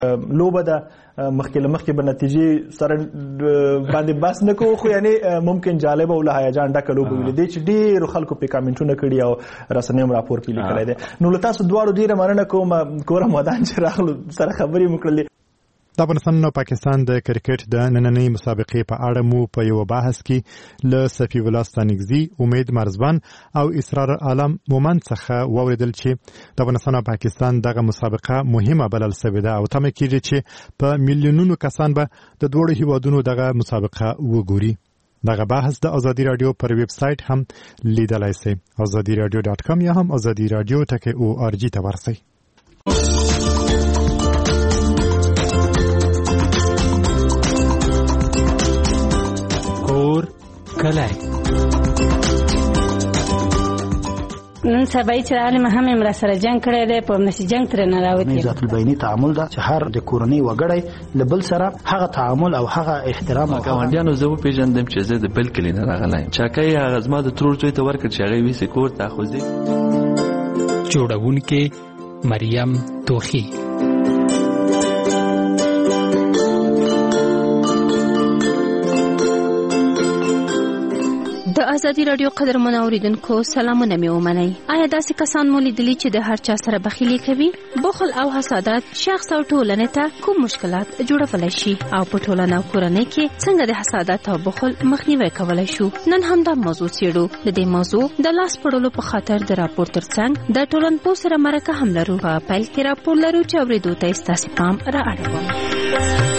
لوبه ده مخکې به نتیجې سره باندې بس نه کوو، خو یعنی ممکن جالبه او له هیجان ډکه لوبه ولیدې چې ډېرو خلکو پې کامنټونه کړي او رسنیو هم راپور پې لیکلی دی. نو له تاسو دواړو ډېره مننه کوم کوره مدان چې راغلو سره خبرې مو کړلې. د افغانستان او پاکستان د کرکټ د نننۍ مسابقې په اړه مو په یو بحث کې له صفی الله ستانکزي، امید مرزبان او اسرار عالم مومند څخه واوریدل چې د افغانستان او پاکستان دغه مسابقه مهمه بلل شوې ده او تمه کېږي چې په میلیونونو کسان به د دوړو هیوادونو دغه مسابقه وګوري. دغه بحث د ازادي رادیو پر ویب سټ هم لیدلای شئ، azadiradio.com یا هم azadiradio.org ته ورسئ. کلای نن سبا چې عالم هم امر سره جنگ کړی دی، په نشي جنگ تر نه راوتی. ذات البینی تعامل دا چې هر د کورنۍ وګړی لبل سره هغه تعامل او هغه احترام او ګاونډیانو زه پیژندم چې زه د بل کلی نه راغلی چاکای هغه زما د ترور ځای ته ورکړ چې هغه وی سکور تاخذي. جوړونکې مریم توخی. د ازادي رادیو قدر منوریدونکو سلامونه مې ومنئ. آیا داسې کسان مو لیدلي چې د هر چا سره بخیلي کوي؟ بخل او حسادت شخص او ټولنې ته کوم مشکلات جوړولی شي او په ټولنه او کورنۍ کې څنګه د حسادت او بخل مخنیوی کولی شو؟ نن هم دا موضوع څېړو. د دې موضوع د لاس پړلو په خاطر د راپور ترڅنګ د ټولنپوه سره مرکه هم لرو. په پیل کې راپور لرو چې اورېدو ته ستاسې پام را اړوم.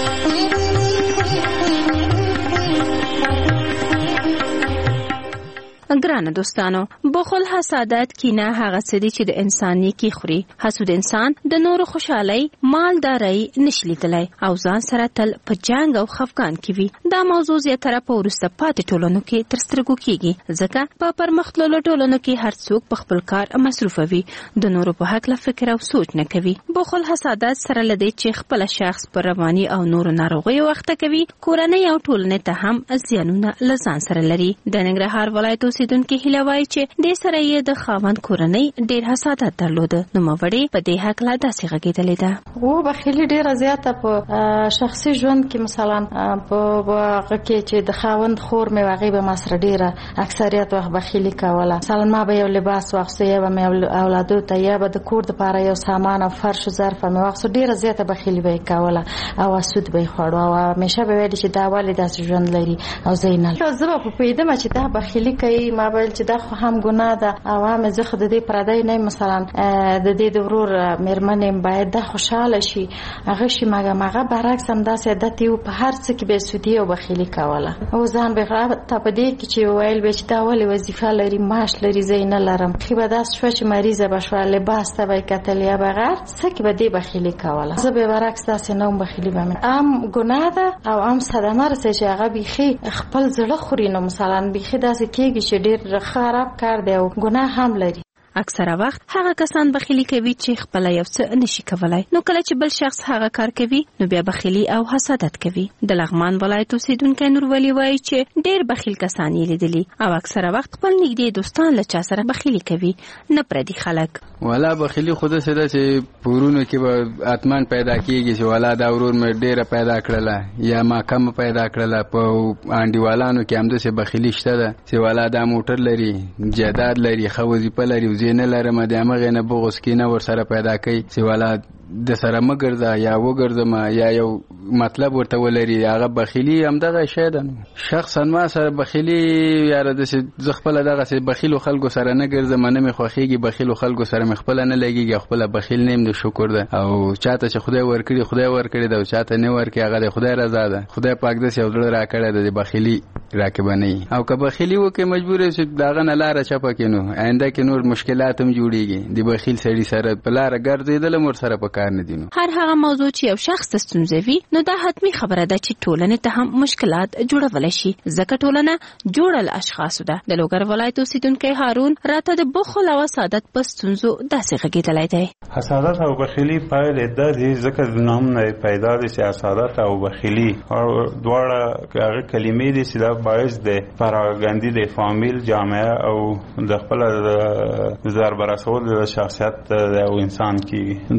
ګرانه دوستانو، بخل، حسادت، کینه هغه څه دي چې د انسان نیکي خوري. حسود انسان د نورو خوشحالۍ، مالدارۍ نشي لیدلی او ځان سره تل په جنگ او خفګان کې وي. دا موضوع زیاتره په وروسته پاتې ټولنو کې تر سترګو کېږي، ځکه په پرمختللو ټولنو کې هر څوک په خپل کار مصروفه وي، د نورو په هکله فکر او سوچ نه کوي. بخل، حسادت سره له دې چې خپل شخص پر رواني او نورو ناروغیو وخته کوي، کورنۍ او ټولنې ته هم زیانونه له ځان سره لري. د ننګرهار ولایت اوسیدونکي هیله وایي چې د سره یې د خاوند کورنۍ ډېر حسادت درلوده. نوموړې په دې هکله داسې غږېدلې ده: و بخیلي ډېره زیاته په شخصي ژوند کې، مثلا په هغه کې چې د خاوند خور مې هغې به ما سره ډېره اکثریت وخت بخیلي کوله. مثلا ما به یو لباس واخیسته، یا به مې اولادو ته، یا به د کور دپاره یو سامان او فرش و ظرف مې واخیسته، ډېره زیاته بخیلي به یې کوله او سود به یې خوړو او همیشه به ویلې چې دا ولې داسې ژوند لري او زه یې نه. زه به پوهېدم چې دا بخیلي کوي، ما به چې دا خو هم ګناه ده او هم زه خو د دې پردی نه یم، مثلا د دې د ورور مېرمن یم، باید دا خوشحاله شي هغه شي. مګم هغه برعکس همداسې عادت یې و، په هر څه کې به یې سودي او بخیلي کوله او ځان به یې ته په دې کې چې ویل به چې دا ولې وظیفه لري، معاش لري، زه یې نه لرم. ښې به داسې شوه چې مریضه به شوه، لباس ته به یې کتل یا به هر څه کې به دې بخیلي کوله. زه به برعکس داسې نه وم، بخیلي به مې هم ګناه ده او هم صدمه رسوي چې هغه بیخي خپل زړه خوري. نو مثلا بیخي داسې کېږي چې ډېر خراب کار دی او ګناه هم لري. اکثره وخت هغه کسان بخیلي کوي چې خپل یو څه نشي کولای، نو کله چې بل شخص هغه کار کوي نو بیا بخیلي او حسادت کوي. د لغمان ولایت اوسیدونکی نورولي وایي چې ډېر بخیل کسان یې لیدلي او اکثره وخت خپل نږدې دوستان له چا سره بخیلي کوي، نه پردي خلک. والا بخیلي خود څه ده چې پورونو کې به اتمان پیدا کیږي چې والا دا ورور مې ډېره پیدا کړله یا ما کم پیدا کړله. په انډیوالانو کې همداسې بخیلي شته ده چې والا دا موټر لري، جایداد لري، ښه وظیفه لري، نه لرم د هغې نه بغض کینه ورسره پیدا کوي چې والا د سره مه ګرځه یا وګرځم یا یو مطلب ورته ولري. هغه بخیلي همدغه شی ده. شخصا ما سره بخیلي یاره داسې زه خپله دغسې بخیلو خلکو سره نه ګرځم، نه مې خوښېږي، بخیلو خلکو سره مې خپله نه لګېږي او خپله بخیل نه یم. د شکر ده او چاته چې خدای ورکړي خدای ورکړي ده او چاته نه ورکړي هغه د خدای رضا ده. خدای پاک داسې یو زړه راکړی ده د بخیلي راکې به نه وي او که بخیلي وکړي مجبور یې چې د هغه نه لاره چپه کړي نو آینده کې نور مشکلات هم جوړېږي. د بخیل سړي سره په لاره ګرځېدل هم ورسره په کار نه دي. نو هر هغه موضوع چې یو شخص ته ستونزه وي نو دا حتمي خبره ده چې ټولنې ته هم مشکلات جوړولی شي، ځکه ټولنه جوړه له اشخاصو ده. د لوګر ولایت اوسیدونکی هارون راته د بخل او حسادت په ستونزو داسې غږېدلی دی: حسادت او بخیلي پایلې دا دي ځکه د نوم نه پیدا دي چې حسادت او بخیلي دواړه هغه کلمې دي چې دا باعث د پراګندي د فامیل، جامعه او د خپل ضرب رسول د شخصیت او انسان کې دوستان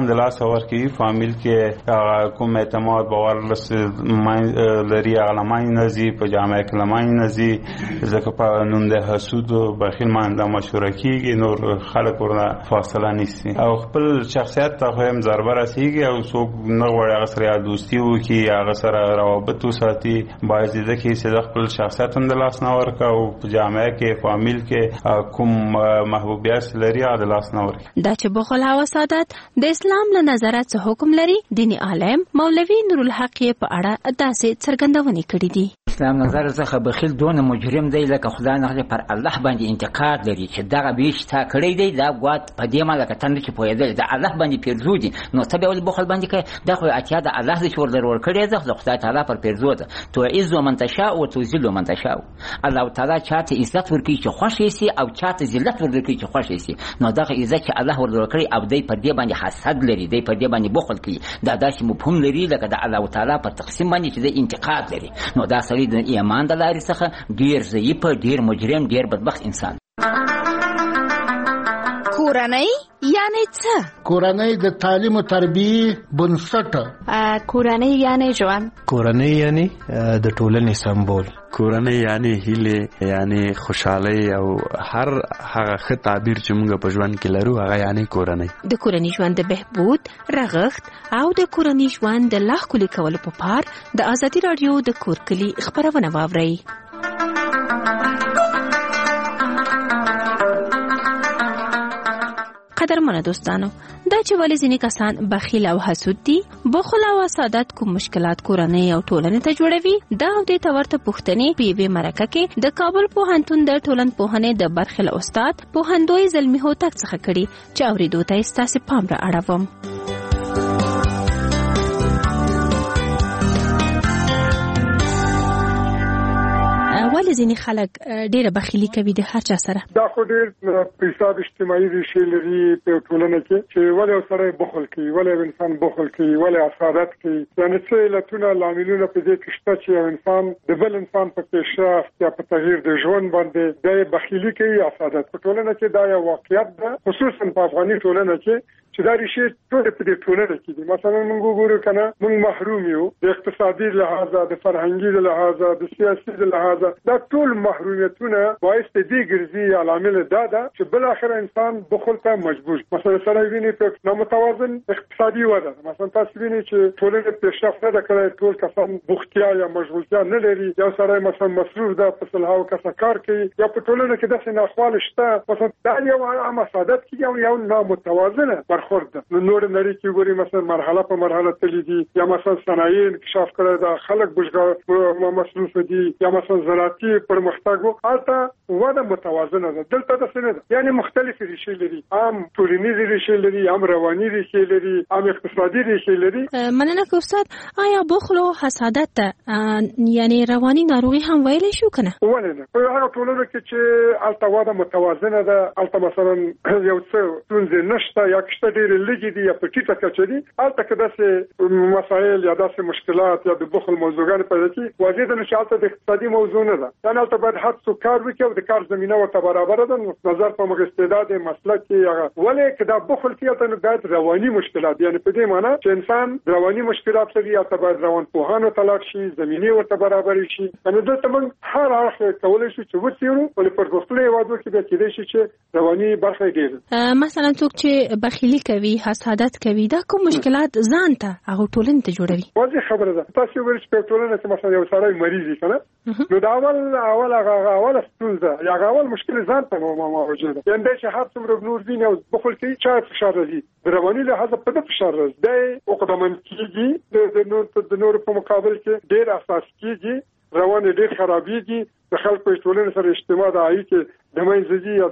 هم د لاس ورکوي فامیل کې کوم اعتماد باور لري هغه لمای نزي په جامع کې لمای نزي ځکه په نوم د حسود او بخیل مانده مشوره کیږي نور خلک ورنه فاصله نیسي او خپل شخصیت ته هم ضربه رسیږي او څوک نه غواړي هغه سره دوستي وکړي هغه سره روابط وساتي باید د کې چې خپل شخصیت هم د لاس نه ورکړي او په جامع کې فامیل کې کوم محبوبیت لري هغه د لاس نه ورکړي. دا چې بخل او سعادت د اسلام له نظره څه حکم لري دینی عالم مولوی نور الحق په اړه داسې څرګندونې کړې دي. اسلام نظر څخه بخیل دونه مجرم دی لکه خدای نه پر الله باندې انتقاد لري چې دغه بیش تا کړی دی دا غوات په دې مال کتن چې پوهېدل دا الله باندې پیرزو دي نو ته به ول بخل باندې کې دا خو اتیا د الله د شور درور کړی ده خدای تعالی پر پیرزو ده تو عز من تشاء او تذل من تشاء الله تعالی چاته عزت ورکړي چې خوښ شي او چاته ذلت ورکړي چې خوښ شي نو دغه عزت چې الله ورور کړی او دای په دې باندې حسد لري دای په دې باندې بخل کوي دا داسې مفهوم لري لکه د الله تعالی په تقسیم باندې چې د انتقاد لري نو دا سړی د ایمان د لارې څخه ډیر ضعیف ډیر مجرم ډیر بدبخت انسان. کورنۍ یعنی څه؟ کورنۍ د تعلیم او تربیه بنسټ. کورنۍ یعنی ژوند. کورنۍ یعنی د ټولنې سمبول. کورنۍ یعنی هیله یعنی خوشحالي او هر هغه ښه تعبیر چې موږ په ژوند کې لرو هغه یعنی کورنۍ. د کورنۍ ژوند د بهبود رغښت او د کورنۍ ژوند د لا ښکلي کولو په پار د ازادي رادیو د کور کلي خبرونه واورئ. قدرمنه دوستانو دا چې ولې ځینې کسان بخیل او حسود دي بخل او حسادت کوم مشکلات کورنۍ او ټولنې ته جوړوي دا او د تورته پوښتنې په یوه مرکه کې د کابل پوهنتون د ټولنپوهنې د برخې له استاد پوهندوی زلمی هوتک څخه کړي چې اورېدو ته ستاسو پام را اړوم. ولې ځینې خلک ډېره بخیلي کوي د هر چا سره؟ دا خو ډېر په حساب اجتماعي ریښې لري په ټولنه کې چې ولې یو سړی بخل کوي ولې انسان بخل کوي ولې حسادت کوي یعنې څه علتونه لاملونه په دې کې شته چې یو انسان د بل انسان په پیشرفت یا په تغییر د ژوند باندې د بخیلي کوي حسادت په ټولنه کې دا یو واقعیت ده خصوصا په افغاني ټولنه کې چې دا ریښې ټول په دې ټولنه کې دي. مثلا موږ وګورو کنه موږ محروم یو د اقتصادي لحاظه د فرهنګي لحاظه د سیاسي لحاظه دا ټول محرومیتونه باعث دي ګرځي عوامل دا ده چې بل اخر انسان بخل ته مجبور مثلا سره ویني په نامتوازن اقتصادي وضع مثلا تاسو ویني چې ټولنه پیشرفت نه کړي ټول کسان بوختیا یا مشغولتیا نه لري یو سره مثلا مصروف ده په صلاحو کسه کار کوي یا په ټولنه کې داسې ناخواله شته مثلا دا یو عامه سعادت کې یو نامتوازنه برخورد نو نور نړۍ کې ګوري مثلا مرحله په مرحله تللی دي یا مثلا صنایع انکشاف کړی دا خلک بشګه مصروف دي یا مثلا زراعتي پرمختګ البته وده متوازنه ده دلته د څه نه یعنی مختلف ریښې لري عام ټولنیز ریښې لري عام رواني ریښې لري عام اقتصادي ریښې لري. مننه که استاد آیا بخل او حسادت یعنی رواني ناروغي هم ویلی شو کنه؟ ولې نه په هغه ټولنه کې چې البته وده متوازنه ده البته مثلا یو څه ستونزې نشته یا کشته ډېر لږ دي یا په ټیټه کچه دي البته که داسې مسایل یا داسې مشکلات یا د بخل موضوعګانې پیدا کړي واضح ده چې البته د اقتصادي موضوع نه ده یعنې البته باید هر څوک کار وکړي او د کار زمینه ورته برابره ده نظر په موږ استعداد مسلک کې هغه ولې که دا بخل کې ته باید رواني مشکلات یعنی په دې معنی چې انسان رواني مشکلات لري یا ته باید روانپوهانو ته لاړ شي زمینه ورته برابر شي یعنې دلته موږ هر اړخ کولی شو چې وڅېړو ولې پرمختللي هېوادونو کې بیا کېدای شي چې رواني برخه ډېره مثلا څوک چې بخیلي کوي حسادت کوي دا کوم مشکلات ځان ته هغه ټولنې ته جوړوي؟ واضح خبره ده تاسو وایئ چې په ټولنه کې مثلا یو سړی مریض وي کنه نو دا اول ستونزه یا اول مشکل ځان ته موجوده ده یعنې چې هر څومره نور ویني او بخل کوي چا فشار راځي د رواني لحاظه په دې فشار راځي دی عقدمن کېږي د نور په مقابل کې ډېر اساس کېږي روان ډېر خرابېږي د خلکو ټولنې سره اجتماع د اړیکې د منځ دي یا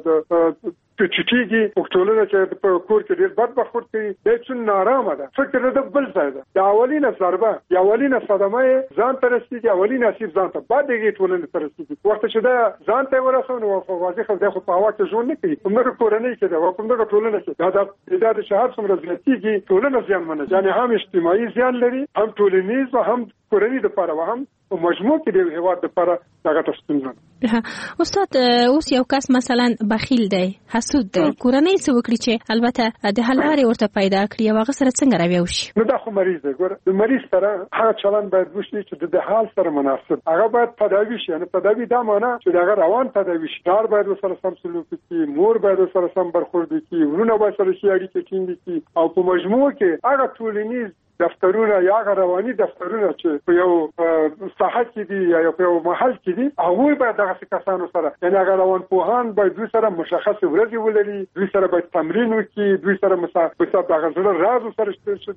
د چټیږي په ټولنه چې په کور کې ډېر بد بخورت کوي د څون نارامه ده فکر نه د بل ځای ده د اولینه ضربه یا اولینه صدمه ځان ته رسېږي اولینه اسیب ځان ته بعد دغه ټولنه ته رسېږي وخت چې دا ځان ته ورسونه نو واضح خو د په هوا کې ژوند نه کوي کومه کورنۍ کې ده کومه ټولنه کې دا د شهادت څومره زیاتېږي ټولنه زیان منه یعنی هم اجتماعي زیان لري هم ټولنیز او هم کورنۍ د لپاره هم په مجموع کې د هیواد لپاره دغه ستونزه. استاد اوس یو کس مثلا بخیل دی، حسود دی، کورنۍ څه وکړي چې البته د حل لارې ورته پیدا کړي او هغه سره څنګه راویو شي؟ نو دا خو مریض دی. ګوره د مریض سره هغه چلند باید وشي چې د حال سره مناسب، هغه باید تداوی شي. یعنی تداوی دا معنی چې هغه روان تداوی شي، کار باید سره سم سلوک وکړي، مور باید سره سم برخورد وکړي، ورونه باید سره شي اړیکې ټینګ کړي، او په مجموع کې هغه ټولنیز دفترونه یا رواني دفترونه چې په یو ساحه کې دي یا په یو محل کې دي، هغه باید دغه کسانو سره، یعنی هغه روان پوهان باید دوی سره مشخص ورځې ولري، دوی سره باید تمرین وکړي، دوی سره مسابقه دغه سره راز سره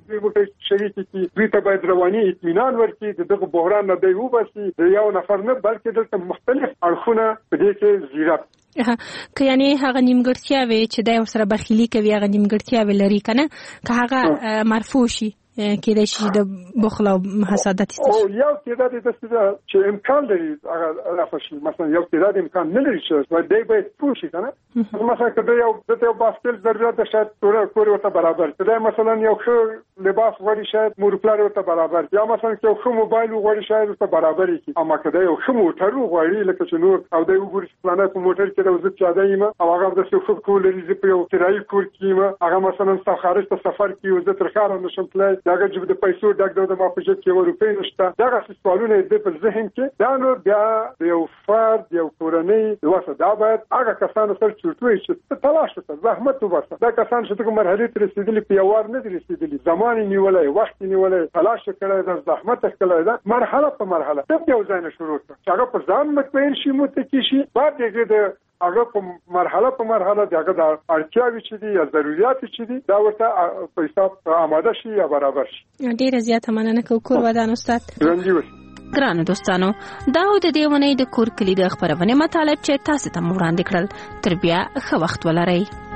شریک کړي، دوی ته باید رواني اطمینان ورکړي، دغه بحران نه دی وباسي، یو نفر نه بلکې دلته مختلف اړخونه په دې کې زیرات که یعنی هغه نیمګړتیاوي چې د سره بخیلی کوي هغه نیمګړتیاوي لري کنه، که هغه مرفوع شي کېدای شي د بخل او حسادت او یو تعداد د چې امکان لري هغه رافشي، مثلا یو تعداد امکان نه لري چې دوی باید پوښي کنه، مثلا کله یو باسکل ضرورت ده شاید کور ورته برابر کړي، مثلا یو ښه لباس غوړي شاید مورپلار ورته برابر، یا مثلا یو ښه موبایل غوړي شاید ورته برابر کړي، اما کله یو ښه موټر غوړي لکه چې نور او دوی وګوري چې پلانه په موټر کې د وزت چا دی ما او هغه د څه خو کول لري چې یو کرایي کور کې هغه مثلا خارج ته سفر کې وزت ترخار نشم تلای، داګه چې د پیسو ډاګ د ما په جیب کې روپۍ نشته، دغه سوالونه د په ذهن کې دا نو بیا یو فرد یو کورنۍ واسه دا باید هغه کسانو سره چورتوي چې تلاش وکړي، زحمت وباسي، دا کسان چې دغه مرحله ته رسیدلي په یو وار نه رسیدلي، زمان نیولای، وخت نیولای، تلاش کړی، د زحمت کړی، دا مرحله په مرحله ته یو ځای نه شروع کړي چې هغه په ځان مطمئن شي، متکی شي، بعد دغه هغه په مرحله دغه د اړتیاوي چې دي یا ضرورت چې دي دا ورته په حساب آماده شي یا برابر شي. ډیره زیاته مننه کوم کور ودان استاد. ګرانو دوستانو، دا د دې ونې د کور کلی د خبرونه مطالب چې تاسو ته وړاندې کړل، تر بیا ښه وخت ولرئ.